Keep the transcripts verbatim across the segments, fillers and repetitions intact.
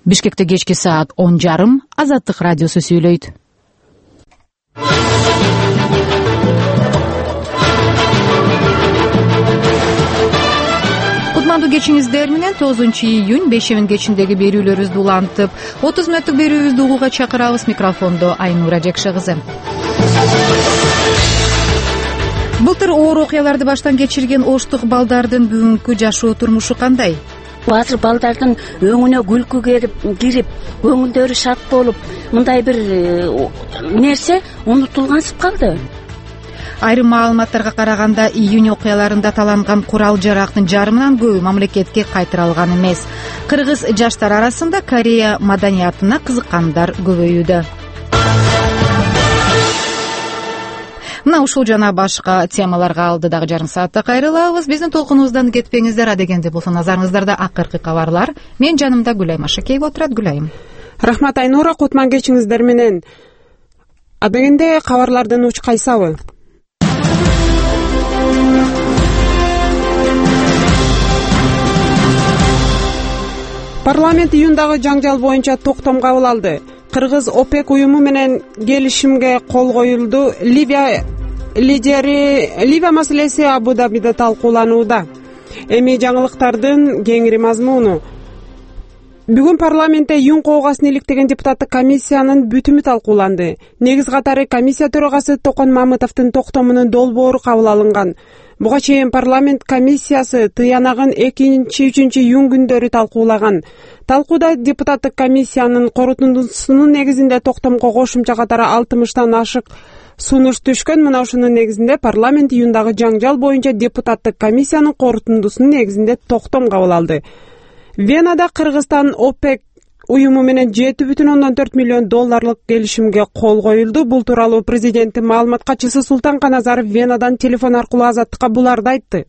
Бишкекте кечки саат он жарым Азаттык радиосу сүйлөйт. Кутмандуу кечиңиздер менен тогузунчу июнь бешемин кечиндеги берүүлөрүбүздү улантып, отуз мүнөттүк берүүбүздү угууга чакырабыз. Микрофондо Айнура Жекши кызы. Былтыр оор окуяларды баштан кечирген Оштук балдардын бүгүнкү жашоо турмушу кандай? Азыр балдардын өңүнө күлкү кирип, көңүлдөрү шат болуп, мындай бир нерсе унутулгансып калды. Айрым маалыматтарга караганда, июнь окуяларында таланган курал-жарактын жарымынан көбү мамлекетке кайтарылган эмес. Кыргыз жаштар арасында Корея маданиятына кызыккандар көбөйүүдө. Мына ушул жана башка темаларга алдыдагы жарым саатта кайрылабыз. Биздин толкунубуздан кетпеңиздер. Адегенде болсо назарыңыздарда акыркы кабарлар. Мен жанымда Гүлайым Ашакеева отурат. Гүлайым. Рахмат Айнура, кутман кечиңиздер менен. Адегенде кабарлардын уч кайсабы. Парламент июндагы жаңжал боюнча токтом кабыл алды. Кыргыз ОПЕК уюму менен келишимге кол коюлду. Ливия лидери Ливия маселеси Абу-Дабиде талкууланууда. Эми жаңылыктардын кеңири мазмуну. Бүгүн парламентте июнь коогасын иликтеген депутаттык комиссиянын бүтүмү талкууланды. Негиз катары комиссия төрагасы Токон Мамытовдун токтомунун долбоору кабыл алынган. Буга чейин парламент комиссиясы тыянагын экинчи үчүнчү июнь күндөрү талкуулаган. Талкууда депутаттык комиссиянын корутундусунун негизинде токтомго кошумча катары алтымыштан ашык сунуш түшкөн. Мына ушунун негизинде парламент июндагы жаңжал боюнча депутаттык комиссиянын корутундусунун негизинде токтом кабыл алды. Венада Кыргызстан ОПЕК уюму менен жети бүтүн ондон төрт миллион долларлык келишимге кол коюлду. Бул тууралуу президенттин маалымат катчысы Султан Каназаров Венадан телефон аркылуу Азаттыкка буларды айтты.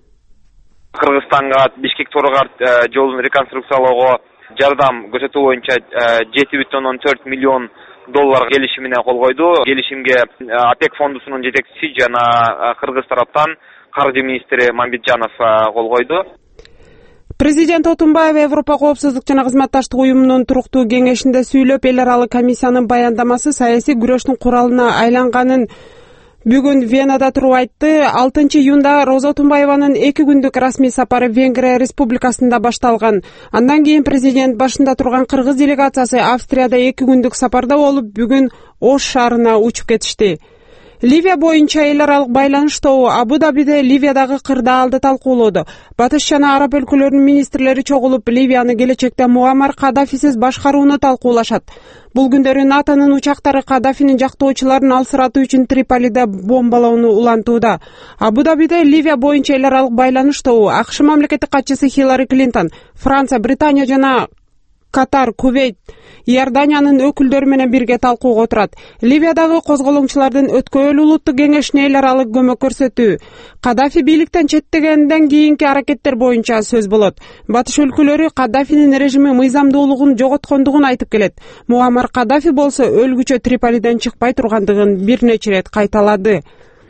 Кыргызстанга Бишкек Торогар жолун реконструкциялоого жардам көрсөтүү боюнча жети бүтүн ондон төрт миллион доллар келишимине кол койду. Келишимге ОПЕК фондусунун жетекчиси жана Кыргыз тараптан каржы министри Мамбетжанов кол койду. Президент Отунбаев Европа коопсуздук жана кызматташтык уюмунун туруктуу кеңешинде сүйлөп, эл аралык комиссиянын баяндамасы саясий күрөштүн куралына айланганын бүгүн Венада туруп айтты. алтынчы июнда Роза Отунбаеванын эки күндүк расмий сапары Венгрия республикасында башталган. Андан кийин президент башында турган кыргыз делегациясы Австрияда эки күндүк сапарда болуп, бүгүн Ош шаарына учуп кетишти. Ливия боюнча эл аралык байланыш тобу Абу-Дабиде Ливиядагы кырдаалды талкуулоду. Батыш жана Араб өлкөлөрүнүн министрлери чогулуп, Ливияны келечекте Муаммар Каддафисиз башкарууну талкуулашат. Бул күндөрү НАТОнун учактары Каддафинин жактоочуларын алсыратуу үчүн Триполиде бомбалоону улантууда. Абу-Дабиде Ливия боюнча эл аралык байланыш тобу АКШ мамлекеттик катчысы Хиллари Клинтон, Франция, Британия жана Катар, Кувейт, Иорданиянын өкүлдөрү менен бирге талкууга отурат. Ливиядагы козголоңчулардын өткөн улуттук кеңешине эл аралык көмөк көрсөтүү, Каддафи бийликтен четтегенден кийинки аракеттер боюнча сөз болот. Батыш өлкөлөрү Каддафинин режими мыйзамдуулугун жоготкондугун айтып келет. Муаммар Каддафи болсо өлгүчө Триполиден чыкпай тургандыгын бир нече ирет кайталады.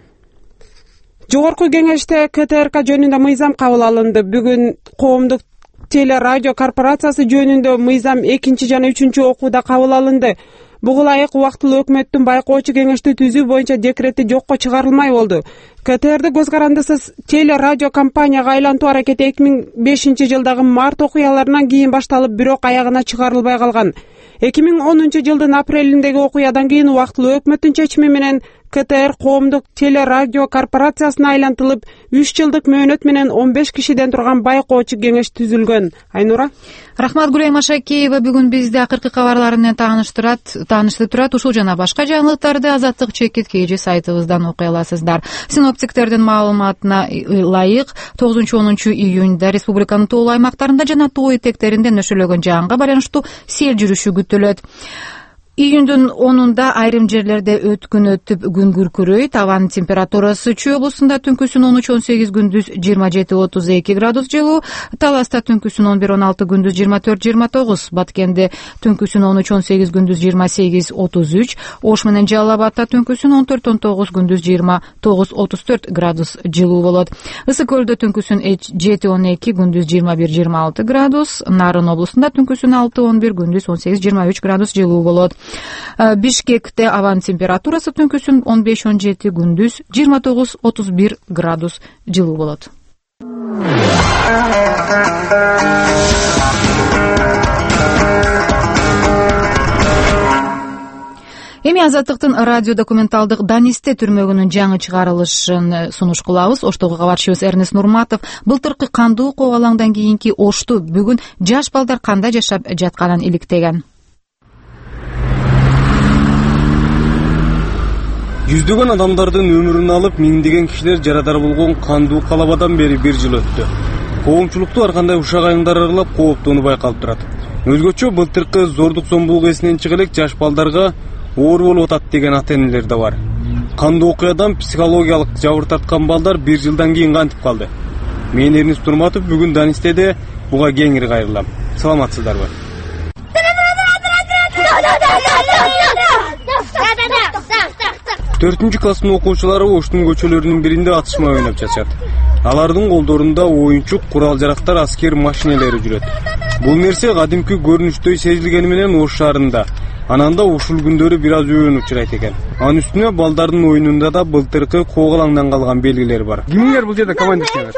Жогорку кеңеште КТРК жөнүндө мыйзам кабыл алынды. Бүгүн коомдук телерадио корпорациясы жөнүндө мыйзам экинчи жана үчүнчү окууда кабыл алынды. Буга ылайык убактылуу өкмөттүн байкоочу кеңешти түзүү боюнча декрети жокко чыгарылмай болду. КТРды көз карандысыз телерадио компанияга айлантуу аракети эки миң бешинчи жылдагы март окуяларынан кийин башталып, бирок аягына чыгарылбай калган. эки миң онунчу жылдын апрелиндеги окуядан кийин убактылуу өкмөттүн чечими менен КТР коомдук телерадио корпорациясына айлантылып, үч жылдык мөөнөт менен он беш кишиден турган байкоочу кеңеш түзүлгөн. Айнура. Рахмат, Гүлайым Ашакеева бүгүн бизди акыркы кабарлар менен тааныштырат, тааныштырып турат. Ушул жана башка жаңылыктарды Азаттык чекит кж сайтыбыздан окуй аласыздар. Синоптиктердин маалыматына ылайык тогузунчу онунчу июнда республиканын тоолуу аймактарында жана тоо этектеринде нөшөлөгөн жаанга байланыштуу сел жүрүшү күтүлөт. Июндун онунда айрым жерлерде өткүн өтүп күн күркүрөйт. Абанын температурасы Чүй облусунда түнкүсүн он үч он сегиз, күндүз жыйырма жети отуз эки градус жылуу, Таласта түнкүсүн он бир он алты, күндүз жыйырма төрт жыйырма тогуз, Баткенде түнкүсүн он үч он сегиз, күндүз жыйырма сегиз отуз үч, Ош менен Жалал Абадта түнкүсүн он төрт он тогуз, күндүз жыйырма тогуз отуз төрт градус жылуу болот. Ысык Көлдө түнкүсүн жети он эки, күндүз жыйырма бир жыйырма алты градус, Нарын облусунда түнкүсүн алты он бир, күндүз он сегиз жыйырма үч градус жылуу болот. Бишкекте абанын температурасы түнкүсүн он беш он жети, күндүз жыйырма тогуз отуз бир градус жылуу болот. Эми Азаттыктын радио документалдык Данисте түрмөгүнүн жаңы чыгарылышын сунуш кылабыз. Оштогу кабарчыбыз Эрнест Нурматов былтыркы кандуу кобалаңдан кийинки Ошту бүгүн жаш балдар кандай жашап жатканын иликтеген. Жүздөгөн адамдардын өмүрүн алып, миңдеген кишилер жарадар болгон кандуу калабадан бери бир жыл өттү. Коомчулукту ар кандай ушак айымдар аралап кооптоону байкалып турат. Өзгөчө былтыркы зордук зомбулук эсинен чыга элек жаш балдарга оор болуп атат деген ата-энелер да бар. Кандуу окуядан психологиялык жабыр тарткан балдар бир жылдан кийин кантип калды? Мен Эрнест Нурматов бүгүн Данистеде буга кеңири кайрылам. Саламатсыздарбы? төртүнчү класстын окуучулары Оштун көчөлөрүнүн биринде атышма ойноп жатышат. Алардын колдорунда оюнчук, курал жарактар, аскер машинелери жүрөт. Бул нерсе кадимки көрүнүштөй сезилгени менен Ош шаарында, анан да ушул күндөрү бир аз өөн учурайт экен. Анын үстүнө балдардын оюнунда да былтыркы коогалаңдан калган белгилер бар. Кимиңер бул жерде командирсиңер?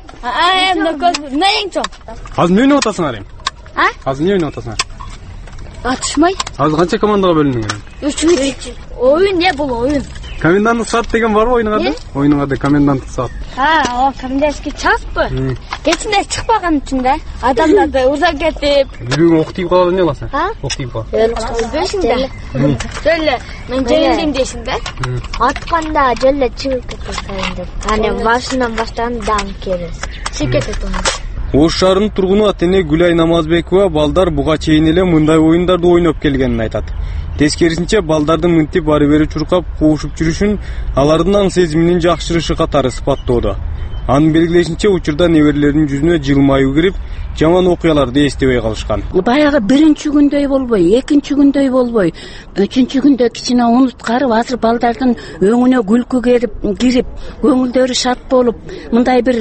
А, эмне көз, мен чоң. Азыр эмне ойноп атасыңар эми? А? Азыр эмне ойноп атасыңар? Атышмай. Азыр канча командага бөлүндүңөр? үч. Оюн не бул оюн? Коменданттык саат деген барбы оюнуңарда? Оюнуңарда коменданттык саат. Ha, o комендантский часпы. Кечинде чыкпаган үчүн да адамдарды узак кетип. Бүгүн октип калды эмне кыласың? А? Октип кал. Билбейсиң да. Жөлө мен жеңилдим дейсиң да. Атканда жөлө чыгып кетесиң деп. Аны башынан баштан дан келес. Чыгып кетет. Ош шаарынын тургуну Атене Гүлай Намазбекова балдар буга чейин эле мындай оюндарды ойноп келгенин айтат. Тескерисинче балдардын мынтип ары бери чуркап куушуп жүрүшүн алардын аң сезиминин жакшырышы катары сыпаттоодо. Анын белгилешинче учурда неберелеринин жүзүнө жылмаюу кирип, жаман окуяларды эстебей калышкан. Баягы биринчи күндөй болбой, экинчи күндөй болбой, үчүнчү күндө кичине унуткарып, азыр балдардын өңүнө күлкү кирип, кирип, көңүлдөрү шат болуп, мындай бир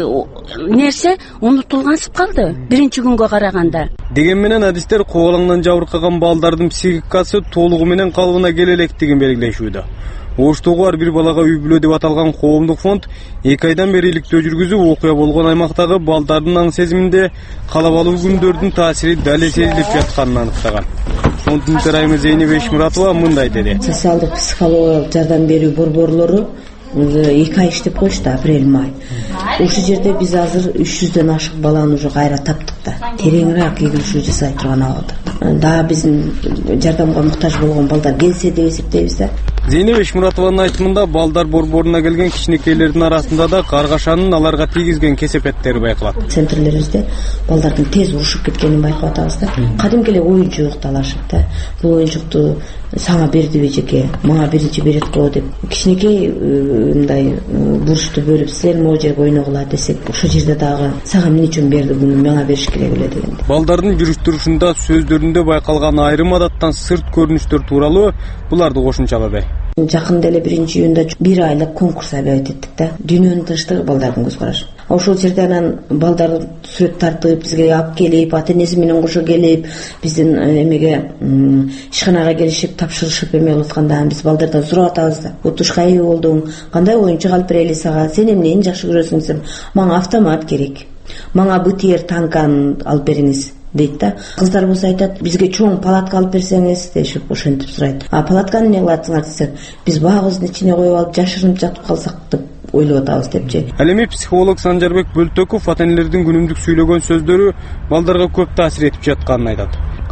нерсе унутулгансып калды биринчи күнгө караганда. Деген менен адистер коогалаңдан жабыркаган балдардын психикасы толугу менен калыбына келе электигин белгилешүүдө. Оштогу ар бир балага үй бүлө деп аталган коомдук фонд эки айдан бери иликтөө жүргүзүп, окуя болгон аймактагы балдардын аң сезиминде калабалуу күндөрдүн таасири дал сезилип жатканын аныктаган. Фонддун төрайымы Зейнеп Эшмуратова мындай деди. Социалдык психологиялык жардам берүү борборлору эки ай иштеп коюшту, апрель май. Ушул жерде биз азыр үч жүздөн ашык баланы уже кайра таптык да. Тереңирээк ийгилишүү жасай турган абалда. Да биздин жардамга муктаж болгон балдар келсе деп эсептейбиз да. Зейнеп Эшмуратованын айтымында балдар борборуна келген кичинекейлердин арасында да каргашанын аларга тийгизген кесепеттери байкалат. Центрлерибизде балдардын тез урушуп кеткенин байкап атабыз да. Кадимки эле оюнчук талашып да. Бул оюнчукту сага бердиби жеке, мага биринчи берет го деп кичинекей мындай бурчту бөлүп силер могу жерге ойногула десек, ошол жерде дагы сага эмне үчүн берди, буну мага бериш керек эле деген. Балдардын жүрүш турушунда, сөздөрүндө байкалган айрым адаттан сырт көрүнүштөр тууралуу буларды кошумчалады. Жакында эле биринчи июнда бир айлык конкурс объявить эттик да. Дүйнөнүн тынчтыгы балдардын көз карашы. Ошол жерде анан балдарды сүрөт тартып, бизге алып келип, ата-энеси менен кошо келип, биздин эмеге ишканага келишип, тапшырышып эме кылып атканда биз балдардан сурап атабыз да. Утуш кайсы болдуң? Кандай оюнчук алып берели сага? Сен эмнени жакшы көрөсүң десем, мага автомат керек. Мага БТР танкан алып бериңиз дейт да. Кыздар болсо айтат, бизге чоң палатка алып берсеңиз дешип ошентип сурайт. А палатканы эмне кыласыңар десе, биз багыбыздын ичине коюп алып жашырынып жатып калсак деп ойлоп атабыз депчи. Ал эми психолог Санжарбек Бөлтөков ата-энелердин күнүмдүк сүйлөгөн сөздөрү балдарга көп таасир этип жатканын айтат.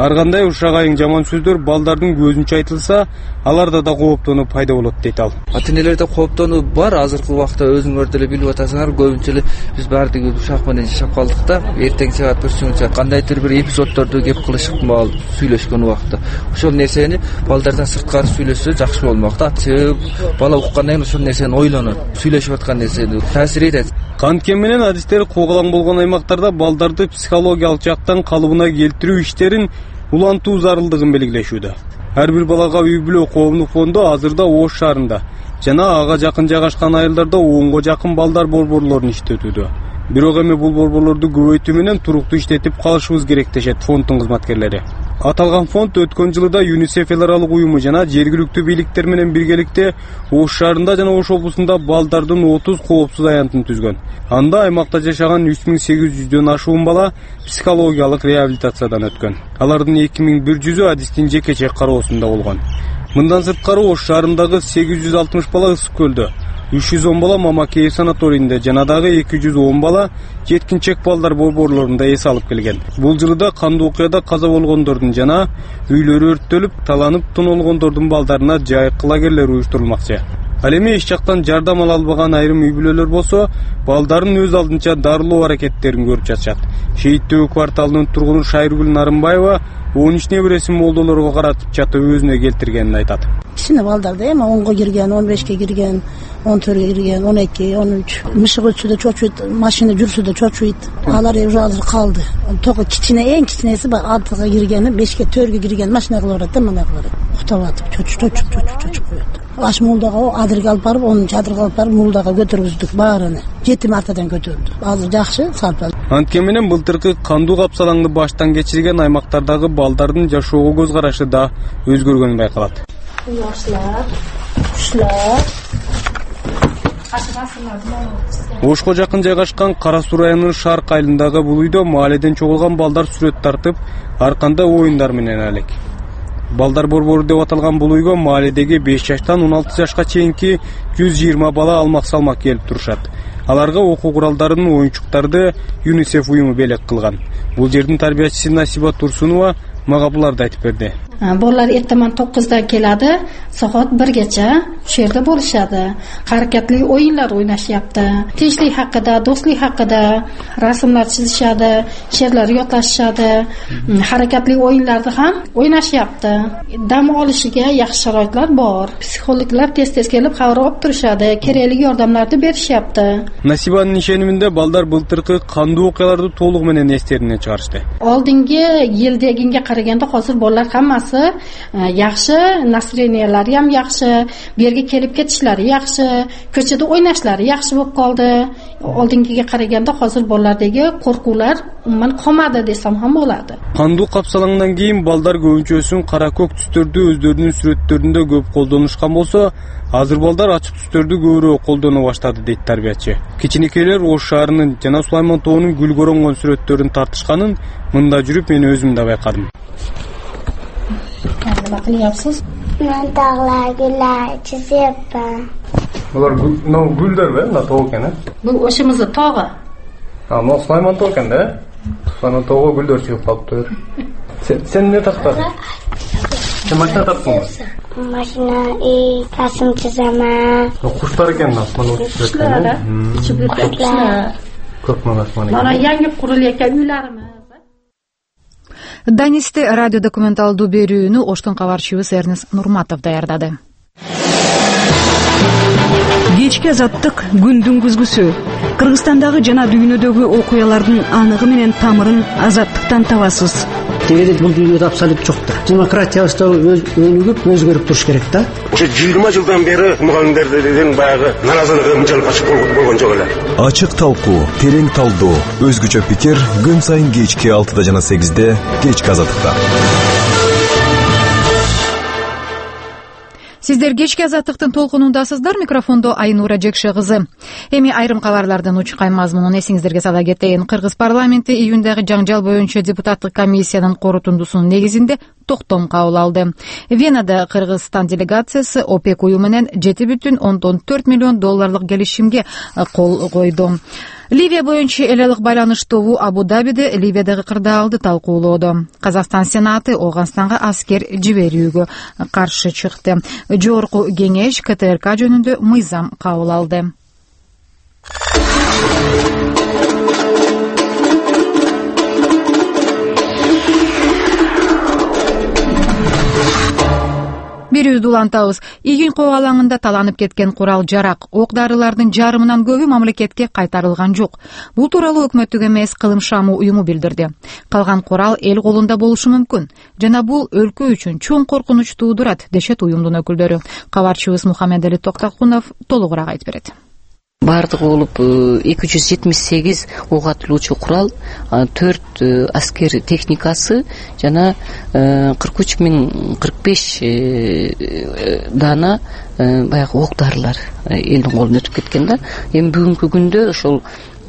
Ар кандай ушак айың жаман сөздөр балдардын көзүнчө айтылса, аларда да кооптонуу пайда болот дейт ал. Ата энелерде кооптонуу бар. Азыркы убакта өзүңөр деле билип атасыңар, көбүнчө эле биз баардыгы ушак менен жашап калдык да. Эртең саат бүрсүңчө кандайдыр бир эпизоддорду кеп кылышып маал сүйлөшкөн убакта. Ошол нерсени балдардан сырткары сүйлөшсө жакшы болмок да. Бала уккандан кийин ошол нерсени ойлонот, сүйлөшүп аткан нерсени таасир этет. Канткен менен адистер куугалаң болгон аймактарда балдарды психологиялык жактан калыбына келтирүү иштерин улантуу зарылдыгын белгилешүүдө. Ар бир балага үй бүлө коомдук фонду азырда Ош шаарында жана ага жакын жайгашкан айылдарда онго жакын балдар борборлорун иштетүүдө. Бирок эми бул борборлорду көбөйтүү менен туруктуу иштетип калышыбыз керек дешет фонддун кызматкерлери. Аталган фонд өткөн жылы да ЮНИСЕФ эл аралык уюму жана жергиликтүү бийликтер менен биргеликте Ош шаарында жана Ош облусунда балдардын отуз коопсуз аянтын түзгөн. Анда аймакта жашаган үч миң сегиз жүздөн ашуун бала психологиялык реабилитациядан өткөн. Алардын эки миң бир жүзү адистин жекече кароосунда болгон. Мындан сырткары Ош шаарындагы сегиз жүз алтымыш бала Ысык көлдө, үч жүз он бала Мамакеев санаторийинде жана дагы эки жүз он бала жеткинчек балдар борборлорунда эс алып келген. Бул жылы да кандуу окуяда каза болгондордун жана үйлөрү өрттөлүп, таланып тонолгондордун балдарына жайык лагерлер уюштурулмакчы. Ал эми эч жактан жардам ала албаган айрым үй бүлөлөр болсо, балдарын өз алдынча дарылоо аракеттерин көрүп жатышат. Шейит Төбө кварталынын тургуну Шайыргүл Нарымбаева он үч небересин молдолорго каратып жатып өзүнө келтиргенин айтат. Кичине балдарда эми онго кирген, он бешке кирген, он төрткө кирген, он эки, он үч. Мышык өтсө да чочуйт, машина жүрсө да чочуйт. Алар уже азыр калды. Токо кичине, эң кичинеси алтыга киргени, бешке, төрткө кирген машина кылып атат да, мына кылып. Уктап атып, чочуп, чочуп, чочуп, чочуп коет. Аш мулдага адырга алып барып, онунчу адырга алып барып, мулдага көтөргүздүк баарыны. Жети мартадан көтөрдү. Азыр жакшы, салпа. Анткени менен былтыркы кандуу капсалаңды баштан кечирген аймактардагы балдардын жашоого көз карашы да өзгөргөнү байкалат. Яшlar, кушлар. Ошко жакын жайгашкан Кара Суу районунун Шарк айылындагы бул үйдө мааледен чогулган балдар сүрөт тартып, ар кандай оюндар менен алек. Балдар борбору деп аталган бул үйгө мааледеги беш жаштан он алты жашка чейинки жүз жыйырма бала алмак-салмак келип турушат. Аларга окуу куралдарын, оюнчуктарды ЮНИСЕФ уюму белек кылган. Бул жердин тарбиячиси Насиба Турсунова мага буларды айтып берди. Балдар эртеман токузда келadi, soat birgacha shu yerda bo'lishadi. Harakatli o'yinlar o'ynashyapti. Tinchlik haqida, do'stlik haqida rasmlar chizishadi, she'rlar yodlashishadi. Harakatli o'yinlarda ham o'ynashyapti. Dam olishiga yaxshi sharoitlar bor. Psixologlar tez-tez kelib xabar olib turishadi, kerakli yordamlarni berishyapti. Nasibанын ишениминде балдар былтыркы кандуу окуяларды толугу менен эстерине чыгарышты. Oldingi yildagiga qaraganda hozir bolalar hammasi yaxshi, настроениялары ham yaxshi, bu yerga kelib ketishlari yaxshi, ko'chada o'ynashlari yaxshi bo'lib qoldi. Oldingiga qaraganda hozir bolalardagi qo'rquvlar umuman qolmadi desam ham bo'ladi. Кандуу капсалаңдан кийин балдар көбүнчөсүн кара көк түстөрдү өздөрүнүн сүрөттөрүндө көп колдонушкан болсо, азыр балдар ачык түстөрдү көбүрөөк колдоно баштады дейт тарбиячы. Кичинекейлер Ош шаарынын жана Сулайман тоонун гүл коронгон сүрөттөрүн тартышканын мында жүрүп мен өзүм да байкадым. Nima qilyapsiz? Men tog'lar, gullar chizyapman. Bular gullar va, na tog' ekan. Bu o'shimizni tog'i. Ha, bu Sulaymon tog' ekanda. Sulaymon tog'i gullar chizib qolibdi. Sen nima taqtading? Sen mashina taqdingmi? Mashina, ey, rasm chizaman. Qushlar ekan, mana qushlar. Ichib yurgan. Ko'p mana. Mana yangi qurilayotgan uylarimiz. Данисте радио документалдуу берүүнү Оштун кабарчыбыз Эрнест Нурматов даярдады. Кечки азаттык күндүн күзгүсү. Кыргызстандагы жана дүйнөдөгү окуялардын аныгы менен тамырын азаттыктан табасыз. Дегенде бул дүйнөдө абсолют жок да. Демократиябызда өнүгүп, өзгөрүп туруш керек да. Ошо жыйырма жылдан бери мугалимдердин баягы наразылыгы мынчалык ачык болгон жок эле. Ачык талкуу, терең талдоо, өзгөчө пикир күн сайын кечки алтыда жана сегизде кечки азаттыкта. Сиздер кечки азаттыктын толкунундасыздар. Микрофондо Айнура Жекше кызы. Эми айрым кабарлардын учкай мазмунун эсиңиздерге сала кетейин. Кыргыз парламенти июндагы жаңжал боюнча депутаттык комиссиянын корутундусунун негизинде токтом кабыл алды. Венада Кыргызстан делегациясы ОПЕК уюму менен жети бүтүн ондон төрт миллион долларлык келишимге кол койду. Ливия боюнча эл алык байланыштуу Абу-Дабиде Ливиядагы кырдаалды талкуулоодо. Казакстан Сенаты Ооганстанга аскер жиберүүгө каршы чыкты. Жогорку кеңеш КТРК жөнүндө мыйзам кабыл алды. Бирибизди улантабыз. Июнь коо алаңында таланып кеткен курал жарак, ок дарылардын жарымынан көбү мамлекетке кайтарылган жок. Бул тууралуу өкмөттүк эмес Кылым шамы уюму билдирди. Калган курал эл колунда болушу мүмкүн жана бул өлкө үчүн чоң коркунуч туудурат, дешет уюмдун өкүлдөрү. Кабарчыбыз Мухаммедали Токтакунов толугураак айтып берет. Бардыгы болуп эки жүз жетимиш сегиз ок атылуучу курал, төрт аскер техникасы жана кырк үч миң кырк беш дана баягы ок дарылар элдин колуна өтүп кеткен да. Эми бүгүнкү күндө ошол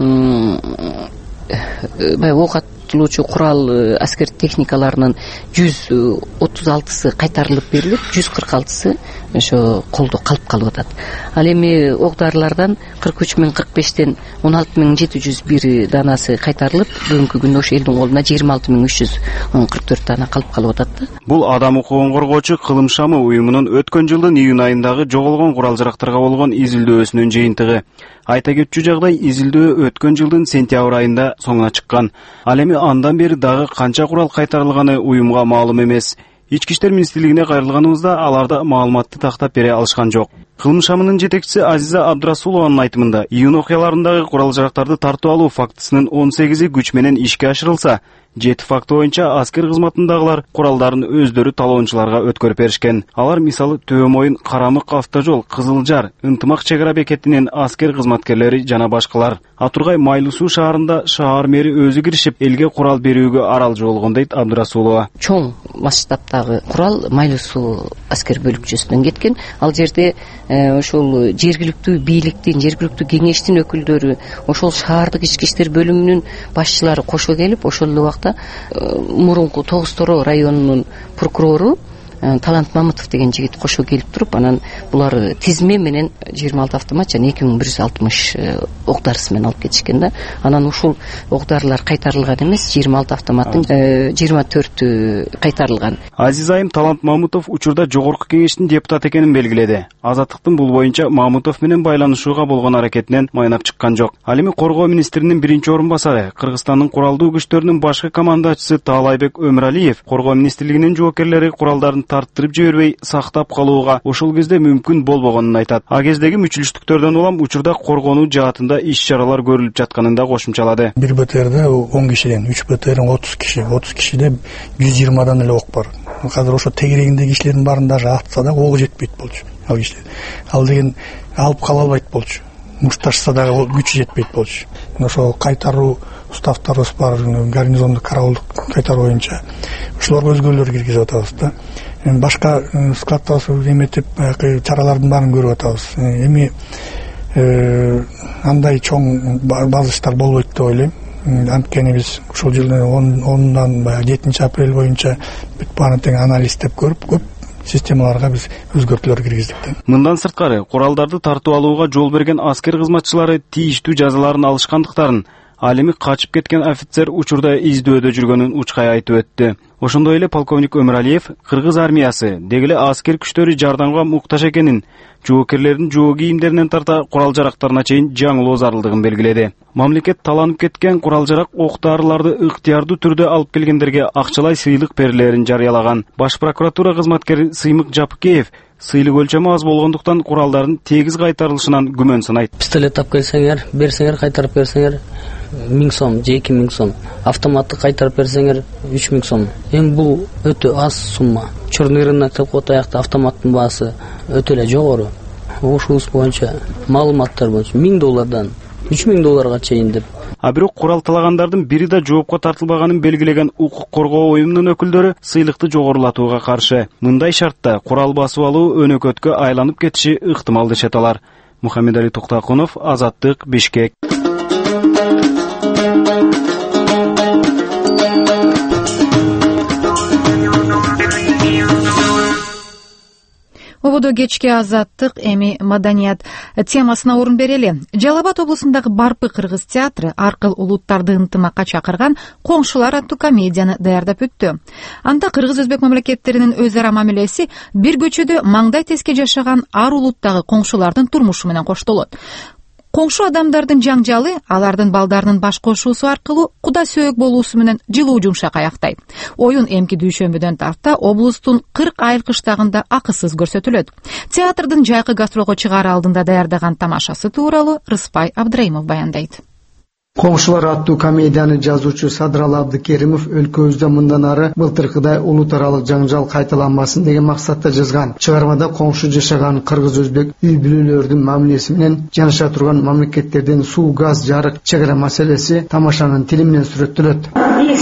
баягы ок атылуучу курал аскер техникаларынын жүз отуз алтысы кайтарылып берилип, жүз кырк алтысы ошо колдо калып калып атат. Ал эми ок дарылардан кырк үч миң кырк бештен он алты миң жети жүз бир данасы кайтарылып, бүгүнкү күндө ошо элдин колуна жыйырма алты миң үч жүз кырк төрт дана калып калып атат. Бул адам укугун коргоочу Кылым шамы уюмунун өткөн жылдын июнь айындагы жоголгон курал-жарактарга болгон изилдөөсүнүн жыйынтыгы. Айта кетчү жагдай, изилдөө өткөн жылдын сентябрь айында соңуна чыккан. Ал эми андан бери дагы канча курал кайтарылганы уюмга маалым эмес. Ички иштер министрлигине кайрылганыбызда аларда маалыматты тактап бере алышкан жок. Кылым шамынын жетекчиси Азиза Абдрасулованын айтымында, июнь окуяларындагы курал-жарактарды тартып алуу фактысынын он сегизи күч менен ишке ашырылса, жети факты боюнча аскер кызматындагылар куралдарын өздөрү талоончуларга өткөрүп беришкен. Алар мисалы Төбөмойын, Карамык автожол, Кызылжар, Ынтымак чек ара бекетинин аскер кызматкерлери жана башкалар. Атургай Майлуу суу шаарында шаар мэри өзү киришип, элге курал берүүгө аралжы болгон дейт Абдрасулова. Чоң масштабтагы курал Майлуу суу аскер бөлүкчөсүнөн кеткен. Ал жерде ошол жергиликтүү бийликтин, жергиликтүү кеңештин өкүлдөрү, ошол шаардык ички иштер бөлүмүнүн башчылары кошо келип, ошол эле убакта мурунку Тогуз Торо районунун прокурору Талант Мамытов деген жигит кошо келип туруп, анан булар тизме менен жыйырма алты автомат жана эки миң бир жүз алтымыш ок дарысы менен алып кетишкен да. Анан ушул ок дарылар кайтарылган эмес, жыйырма алты автоматтын жыйырма төртү кайтарылган. Азиз айым Талант Мамытов учурда жогорку кеңештин депутаты экенин белгиледи. Азаттыктын бул боюнча Мамытов менен байланышууга болгон аракетинен майнап чыккан жок. Ал эми коргоо министринин биринчи орун басары, Кыргызстандын куралдуу күчтөрүнүн башкы командачысы Таалайбек Өмүралиев коргоо министрлигинин жоокерлери куралдарын тарттырып жибербей сактап калууга ошол кезде мүмкүн болбогонун айтат. А кездеги мүчүлүштүктөрдөн улам учурда коргонуу жаатында иш-чаралар көрүлүп жатканын да кошумчалады. Бир БТРде он кишиден, үч БТРден отуз киши, отуз кишиде жүз жыйырмадан эле ок бар. Азыр ошо тегерегиндеги кишилердин баарын даже атса да ок жетпейт болчу. Ал кишилер. Ал деген алып кала албайт болчу. Мушташса дагы күчү жетпейт болчу. Ошо кайтаруу уставтарыбыз бар, гарнизондук караулдук кайтаруу боюнча ошолорго өзгөрүүлөр киргизип атабыз да. Башка складта эметип, чаралардын баарын көрүп атабыз. Эми андай чоң база иштер болбойт деп ойлойм. Анткени биз ушул жылдын онундан жетинчи апрель боюнча бүт баарын тең анализдеп көрүп, көп системаларга биз өзгөртүүлөр киргиздик. Мындан сырткары, куралдарды тартып алууга жол берген аскер кызматчылары тийиштүү жазаларын алышкандыктарын, ал эми качып кеткен офицер учурда издөөдө жүргөнүн учкай айтып өттү. Ошондой эле полковник Өмүралиев кыргыз армиясы дегеле аскер күчтөрү жардамга муктаж экенин, жоокерлердин жоо кийимдеринен тарта курал-жарактарына чейин жаңылоо зарылдыгын белгиледи. Мамлекет таланып кеткен курал-жарак, ок-дарыларды ыктыярдуу түрдө алып келгендерге акчалай сыйлык берилерин жарыялаган. Баш прокуратура кызматкери Сыймык Жапыкеев сыйлык өлчөмү аз болгондуктан куралдардын тегиз кайтарылышынан күмөн санайт. Пистолет тап келсеңер, берсеңер, кайтарып берсеңер миң сом же эки миң сом. Автоматты кайтарып берсеңер үч миң сом. Эми бул өтө аз сумма. Чорный рынок деп кояйыкта автоматтын баасы өтө эле жогору. Ошубуз боюнча маалыматтар боюнча миң доллардан үч миң долларга чейин деп. А бирок курал-талагандардын бири да жоопко тартылбаганын белгилеген укук коргоо уюмунун өкүлдөрү сыйлыкты жогорулатууга каршы. Мындай шартта курал басып алуу өнөкөткө айланып кетиши ыктымал дешет алар. Мухаммедали Токтакунов, Азаттык, Бишкек. Тободо кечки азаттык эми маданият темасына орун берели. Жалал Абад облусундагы Барпы кыргыз театры аркыл улуттарды ынтымакка чакырган Коңшулар аттуу комедияны даярдап өттү. Анда кыргыз өзбек мамлекеттеринин өз ара мамилеси бир көчөдө маңдай теске жашаган ар улуттагы коңшулардын турмушу менен коштолот. Коңшу адамдардын жаңжалы алардын балдарынын баш кошуусу аркылуу куда сөөк болуусу менен жылуу жумшак аяктайт. Оюн эмки дүйшөмбүдөн тарта облустун кырк айыл кыштагында акысыз көрсөтүлөт. Театрдын жайкы гастролго чыгаар алдында даярдаган тамашасы тууралуу Рыспай Абдрайымов баяндайт. Коңшулар аттуу комедияны жазуучу Садрал Абдыкеримов өлкөбүздө мындан ары былтыркыдай улут аралык жаңжал кайталанбасын деген максатта жазган. Чыгармада коңшу жашаган кыргыз өзбек үй бүлөлөрдүн мамилеси менен жаныша турган мамлекеттердин суу, газ, жарык, чек ара маселеси тамашанын тили менен сүрөттөлөт.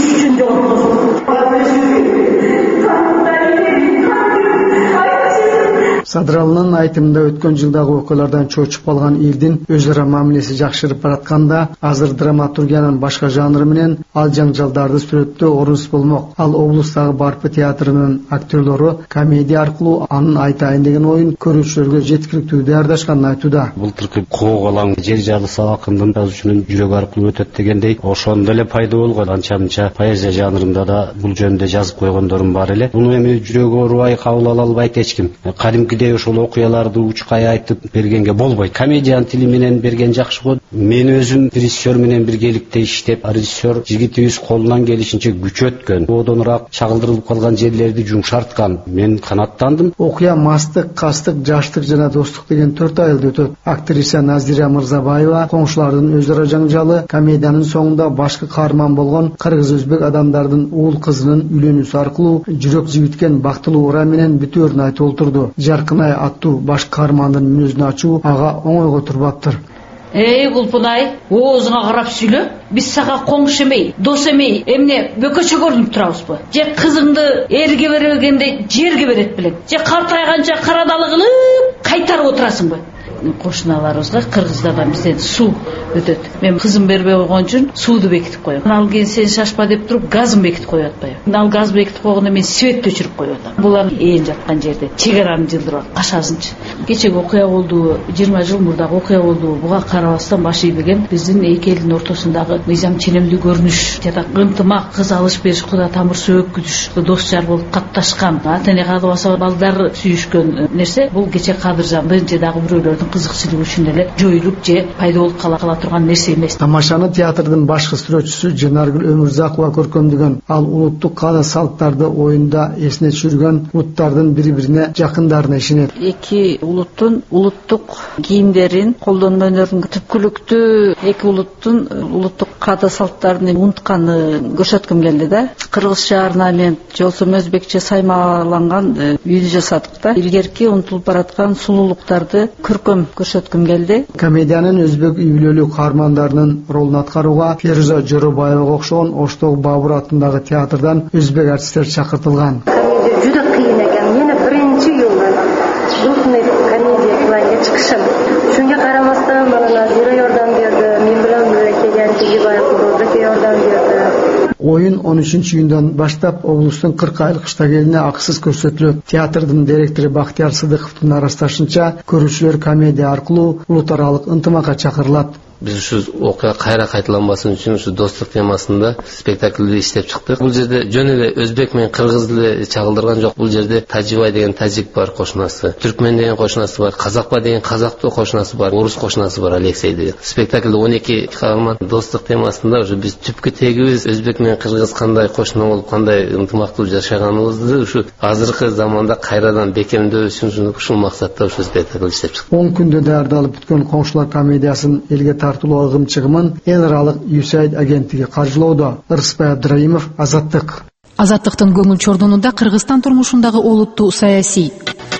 Садралынын айтымында өткөн жылдагы окуялардан чочуп калган элдин өз ара мамилеси жакшырып баратканда, азыр драматургиянын башка жанры менен ал жаңжалдарды сүрөттөө орунсуз болмок. Ал облустагы Барпы театрынын актерлору комедия аркылуу анын айтайын деген оюн көрүүчүлөргө жеткиликтүү даярдашканын айтууда. Былтыркы коогалаң жер жабысы акындын жазуучунун жүрөгү аркылуу өтөт дегендей, ошондо эле пайда болгон анча-мынча поэзия жанрында да бул жөнүндө жазып койгондорум бар эле. Буну эми жүрөгү оорубай кабыл ала албайт эч ким. Кадимки ошол окуяларды учкай айтып бергенге болбойт. Комедиянын тили менен берген жакшы болот. Мен өзүм режиссер менен биргеликте иштеп, режиссер жигитибиз колунан келишинче күч өткөн, оодоныраак чагылдырылып калган жерлерди жумшарткан. Мен канаттандым. Окуя мастык, кастык, жаштык жана достук деген төрт айылда өтөт. Актриса Назира Мырзабаева коңшулардын өз ара жаңжалы комедиянын соңунда башкы каарман болгон кыргыз өзбек адамдардын уул кызынын үйлөнүүсү аркылуу жүрөк жибиткен бактылуу ура менен бүтөөрүн айтып олтурду. Жаркынай аттуу баш каармандын мүнөзүн ачуу ага оңойго турбаптыр. Эй, Булпунай, оозуңа карап сүйлө. Биз сага коңшу эмей, дос эмей, эмне бөкөчө көрүнүп турабызбы? Же кызыңды эрге бербегенде жерге берет белең? Же картайганча карадалы кылып кайтарып отурасыңбы? Кошуналарыбызга кыргыздардан бизден суу өтөт. Мен кызым бербей койгон үчүн сууду бекитип коем. Ал кен сен шашпа деп туруп газын бекитип коюп атпайбы? Ал газ бекитип койгондо мен светти өчүрүп коюп атам. Булар ээн жаткан жерде чек араны жылдырып кашасынчы. Кечеги окуя болду, жыйырма жыл мурдагы окуя болду. Буга карабастан баш ийбеген биздин эки элдин ортосундагы мыйзам ченемдүү көрүнүш, жада ынтымак, кыз алыш бериш, куда тамыр сөөккүзүш, дос жар болуп катташкан, ата эне каалабаса балдар сүйүшкөн нерсе бул кече кадыржандын же дагы бирөөлөрдүн кызыкчылыгы үчүн эле жоюлуп же пайда болуп кала кала турган нерсе эмес. Тамашаны театрдын башкы сүрөтчүсү Жанаргүл Өмүрзакова көркөмдөгөн. Ал улуттук каада салттарды оюнда эсине түшүргөн улуттардын бири-бирине жакындарына ишенет. Эки улуттун улуттук кийимдерин, колдонмо өнөрүн түпкүлүктүү эки улуттун улуттук каада салттарын унутканын көрсөткүм келди да. Кыргызча орнамент, жолсом өзбекче саймаланган үйдү жасадык да. Илгерки унутулуп бараткан сулуулуктарды көркөм көрсөткүм келди. Комедиянын өзбек үй бүлөлүк каармандарынын ролун аткарууга Феруза Жоробаевага окшогон Оштог Бабур атындагы театрдан өзбек артисттер чакыртылган. Комедия juda qiyin ekan. Meni birinchi yo'li Rusный komediya planga chiqishim. Shunga qaramasdan mana Nazira yordam berdi. Men bilan birga kelgan Tegibayev Qudratga yordam berdi. Oyun он үчүнчү июндан баштап облустун кырк айыл кыштагы элине акысыз көрсөтүлөт. Театрдын директору Бактияр Сыдыковдун арасташынча, көрүүчүлөр комедия аркылуу улут аралык ынтымакка чакырылат. Biz uшу окуя кайра кайталанбасын үчүн ушу достук темасында спектакльди иштеп чыктык. Бул жерде жөн эле өзбек менен кыргыз эле чагылдырган жок. Бул жерде Тажибай деген тажик бар кошунасы, түркмен деген кошунасы бар, казакпа деген казактуу кошунасы бар, орус кошунасы бар Алексей деген. Спектакльде он эки каарман достук темасында ушу биз түпкү тегибиз өзбек менен кыргыз кандай кошуна болуп, кандай ынтымактуу жашаганыбызды ушу азыркы заманда кайрадан бекемдөө үчүн ушул максатта ушу спектакль иштеп чыктык. он күндө даярдалып бүткөн Коңшулар комедиясын элге тартылуу ыгым-чыгымын эл аралык ю эс эй ай ди агенттиги каржылоодо. Рыспай Абдрайымов, Азаттык. Азаттыктын көңүл чордунунда Кыргызстан турмушундагы олуттуу саясий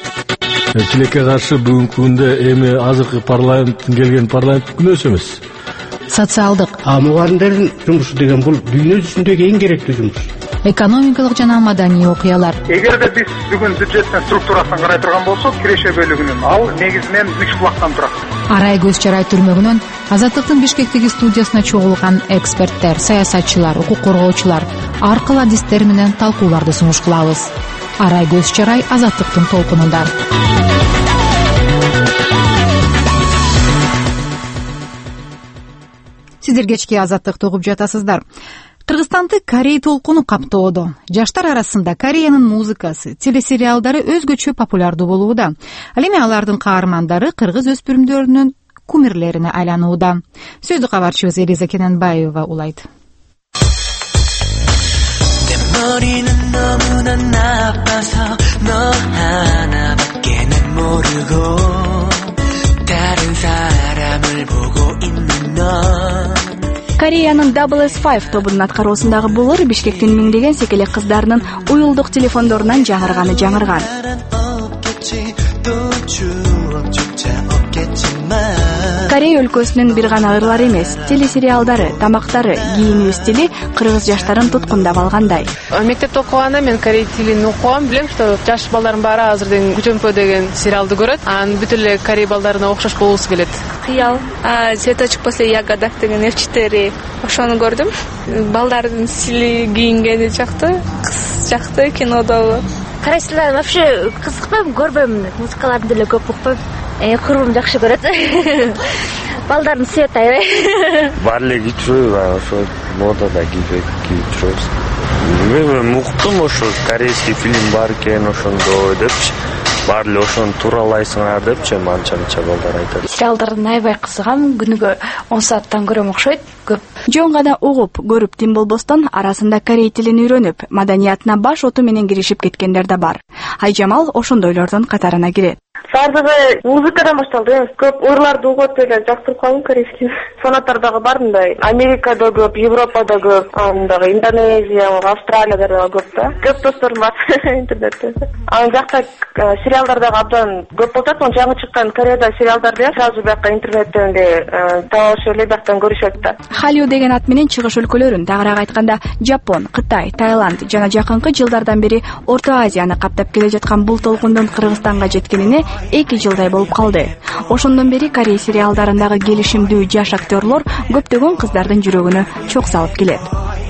тилекке каршы бүгүнкү күндө эми азыркы парламенттин келген парламент күнөөсү эмес. Социалдык. А мугалимдердин жумушу деген бул дүйнө жүзүндөгү эң керектүү жумуш. Экономикалык жана маданий окуялар. Эгерде биз бүгүн бюджеттин структурасын карай турган болсок, киреше бөлүгүнүн ал негизинен үч булактан турат. Арай көз чарай түрмөгүнөн Азаттыктын Бишкектеги студиясына чогулган эксперттер, саясатчылар, укук коргоочулар аркыл адистер менен талкууларды сунуш кылабыз. Арай көз чарай Азаттыктын толкунунда. сиздер кечки Азаттыкты угуп жатасыздар. Кыргызстанды Корей толкуну каптоодо. Жаштар арасында Кореянын музыкасы, телесериалдары өзгөчө популярдуу болууда. Ал эми алардын каармандары кыргыз өспүрүмдөрүнүн кумирлерине айланууда. Сөздү кабарчыбыз Элиза Кененбаева улайт. Кореянын дабл эс пять тобунун аткаруусундагы булур Бишкектин миңдеген секелек кыздарынын уюлдук телефондорунан жаңырганы жаңырган. Корея өлкөсүнүн бир гана ырлары эмес, телесериалдары, тамактары, кийими стили кыргыз жаштарын туткундап алгандай. Мектепте окуганда мен корей тилин окугам, билем, что жаш балдардын баары азыр Күчөмпө деген сериалды көрөт. Анан бүт эле корей балдарына окшош болгусу келет. Кыял, цветочек после ягодок деген эф четыре ошону көрдүм. Балдардын стили, кийингени жакты, кыз жакты кинодогу. Корей тилин вообще кызыкпайм, көрбөйм, музыкаларын деле көп укпайм. Курбум жакшы көрөт. Балдардын цвети аябай. Баары кийчүрөбү, ошо модада кийип жүрөбүз. Мен уктум, ошо корейский фильм бар экен, ошондо депчи. Баары эле ошону тууралайсыңар депчи, манча-манча балдар айтат. Сериалдарын аябай кызыгам, күнүгө он сааттан көрөм окшойт, көп. Жөн гана угуп, көрүп тим болбостон арасында корей тилин үйрөнүп, маданиятына баш оту менен киришип кеткендер да бар. Айжамал ошондойлордун катарына кирет. Бардыгы музыкадан башталды. Көп ырларды угуп эле жактырып калдым корейский. Фанаттардагы бар мындай. Америкада көп, Европада көп, андагы Индонезия, Австралияда да көп да. Көп досторум бар интернетте. Ал жакта сериалдардагы абдан көп болот. Оны жаңы чыккан Кореяда сериалдарды сразу бияка интернеттен эле таашып эле бияктан көрүшөт да. Халю деген ат менен чыгыш өлкөлөрүн, тагыраак айтканда Жапон, Кытай, Таиланд жана жакынкы жылдардан бери Орто Азияны каптап келе жаткан бул толкундун Кыргызстанга жеткенине эки жылдай болуп калды. Ошондон бери корей сериалдарындагы келишимдүү жаш актерлор көптөгөн кыздардын жүрөгүнө чок салып келет.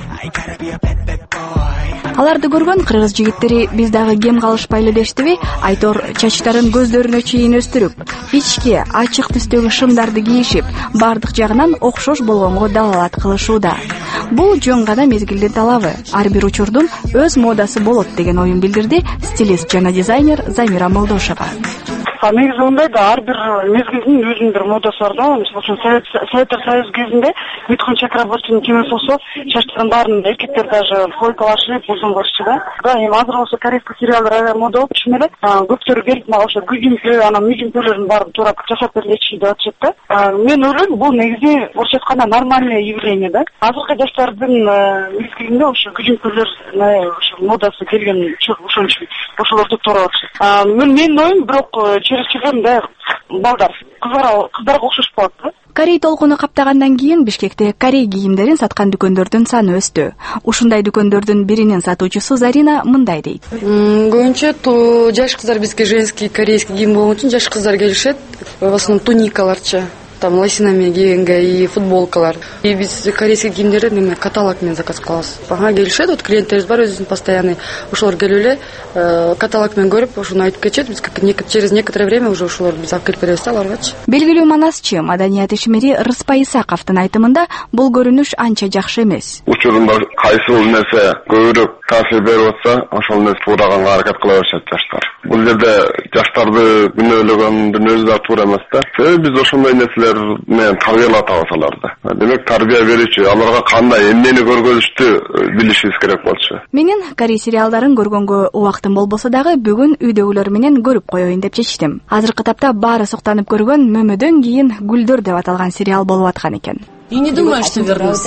Аларды көргөн кыргыз жигиттери биз дагы кем калышпайлы дештиби? Айтор чачтарын көздөрүнө чейин өстүрүп, ички ачык түстөгү шымдарды кийишип, бардык жагынан окшош болгонго далалат кылышууда. Бул жөн гана мезгилдин талабы. Ар бир учурдун өз модасы болот деген оюн билдирди стилист жана дизайнер Замира Молдошева. Негизи мындай да, ар бир мезгилдин өзүнүн бир модасы бар да. Мисалы үчүн Советтер Союзу кезинде Митхун Чакрабортинин кимиси болсо чачтарын баарын эркектер даже фойкалашып, узун кылышчу да. Да, эми азыр болсо корейский сериалдар аябай мода болуп чын эле. Көптөрү келип мага ошо күзүнкү, анан мүйүнкөлөрүн баарын туурап жашап бергечи деп атышат да. Мен ойлойм, бул негизи орусча айтканда нормальное явление да. Азыркы жаштардын мезгилинде ошо күзүнкөлөр ошо модасы келген ошон үчүн ошолорду туурап атышат. Менин оюм бирок через чыгымда балдар кыздарга окшош болот да. Корей толкуну каптагандан кийин Бишкекте корей кийимдерин саткан дүкөндөрдүн саны өстү. Ушундай дүкөндөрдүн биринин сатуучусу Зарина мындай дейт. Көбүнчө жаш кыздар бизге женский корейский кийим болгон үчүн жаш кыздар келишет. В основном туникаларчы, там лосинами кийинге и футболкалар. И биз корейский кийимдерди неме каталог менен заказ кылабыз. Ага келишет, вот клиенттерибиз бар өзүнүн постоянный. Ошолор келип эле каталог менен көрүп, ошону айтып кетишет. Биз через некоторое время уже ошолор биз алып келип беребиз да аларгачы. Белгилүү манасчы, маданият ишмери Рыспай Исаковдун айтымында бул көрүнүш анча жакшы эмес. Учурунда кайсы бул нерсе көбүрөөк таасир берип атса, ошол нерсе туураганга аракет кыла беришет жаштар. Бул жерде жаштарды күнөөлөгөндүн өзү да туура эмес да. Себеби биз ошондой нерселер менен тарбиялап атабыз аларды. Демек тарбия берүүчү, аларга кандай эмнени көргөзүштү билишибиз керек болчу. Менин корей сериалдарын көргөнгө убактым болбосо дагы бүгүн үйдөгүлөр менен көрүп коеюн деп чечтим. Азыркы тапта баары суктанып көргөн Мөмөдөн кийин Гүлдөр деп аталган сериал болуп аткан экен. И не думаю, что вернусь.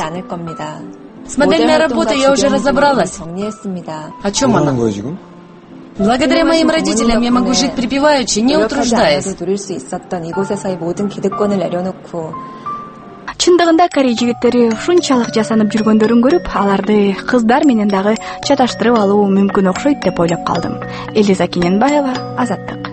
С модельной работой я уже разобралась. О чем она? Благодаря моим родителям я могу жить припеваючи, не утруждаясь. Чындыгында корей жигиттери ушунчалык жасанып жүргөндөрүн көрүп, аларды кыздар менен дагы чаташтырып алуу мүмкүн окшойт деп ойлоп калдым. Элиза Кененбаева, Азаттык.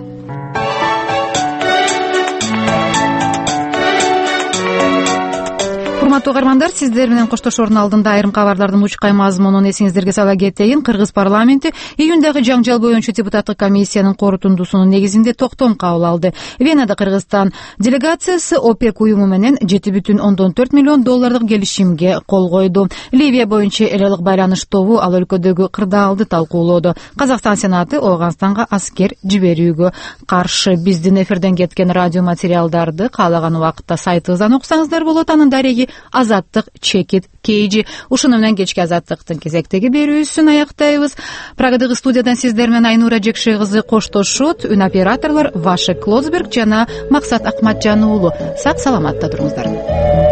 урматтуу угармандар, сиздер менен коштошоордун алдында айрым кабарлардын мучкай мазмунун эсиңиздерге сала кетейин. Кыргыз парламенти июндагы жаңжал боюнча депутаттык комиссиянын корутундусунун негизинде токтом кабыл алды. Венада Кыргызстан делегациясы ОПЕК уюму менен жети бүтүн ондон төрт миллион доллардык келишимге кол койду. Ливия боюнча эл аралык байланыш тобу ал өлкөдөгү кырдаалды талкуулоду. Казакстан сенаты Ооганстанга аскер жиберүүгө каршы. Биздин эфирден кеткен радио материалдарды каалаган убакытта сайтыбыздан окусаңыздар болот. Анын дареги Азаттык чекит кейжи. Ушуну менен кечки Азаттыктын кезектеги берүүсүн аяктайбыз. Прагадагы студиядан сиздер менен Айнура Жекшей кызы коштошот. Үн операторлор Вашек Клодсберг жана Максат Акматжан уулу. Сак саламатта туруңуздар.